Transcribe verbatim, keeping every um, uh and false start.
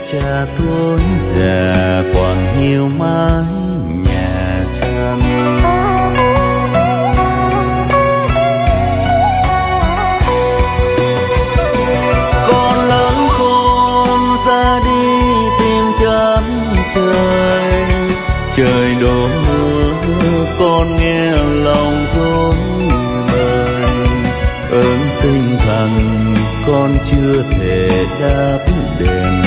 cha tuổi già còn nhiều mái nhà tranh. Con lớn con ra đi tìm chân trời, trời đổ mưa con nghe lòng rối bời. Ơn tinh thần con chưa thể đáp đền,